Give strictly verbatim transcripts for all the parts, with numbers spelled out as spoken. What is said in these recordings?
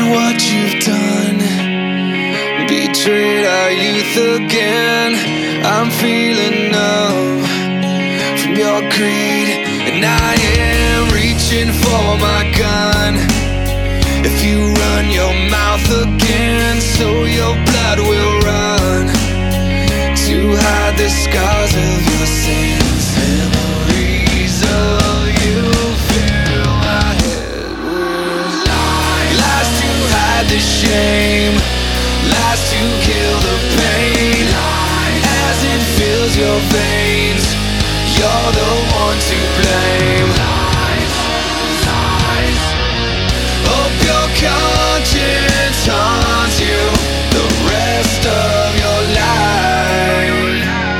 what you've done. Betrayed our youth again. I'm feeling numb from your greed, and I am reaching for my gun. If you run your mouth again, so your blood will run to hide the scars of your sins. Memories of you fill my head with lies. Lies to hide the shame, lies to kill the pain. As it fills your veins, you're the one to blame. Hope your conscience haunts you the rest of your life.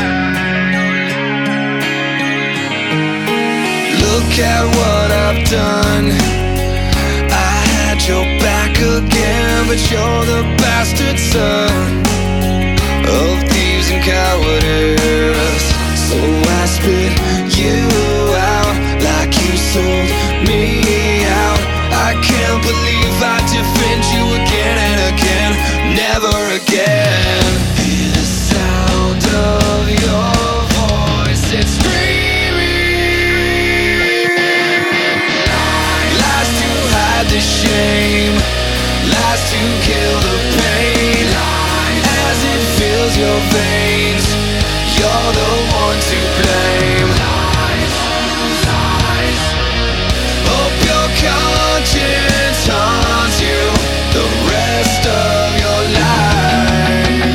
Look at what I've done. I had your back again, but you're the bastard son of thieves and cowardice. So I spit you out like you sold me out. I can't believe I defend you again and again. Never again. Hear the sound of your voice, it's screaming. Lies to hide the shame, lies to kill the pain. As it fills your veins, you're the one to blame. Hope your conscience haunts you the rest of your life.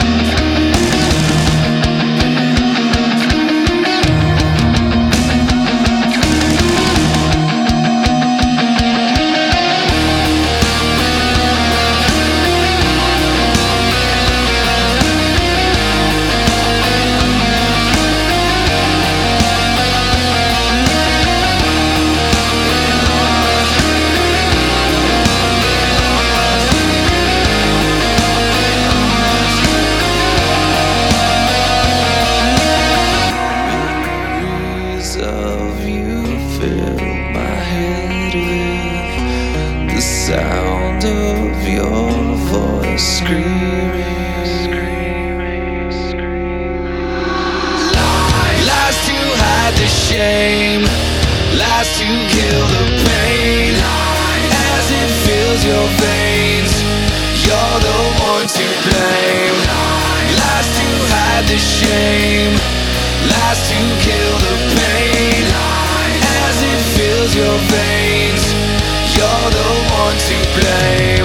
Of you fill my head with the sound of your voice screaming. Lies to hide the shame, lies to kill the pain. As it fills your veins, you're the one to blame. Lies to hide the shame, lies to kill the pain. As it fills your veins, you're the one to blame.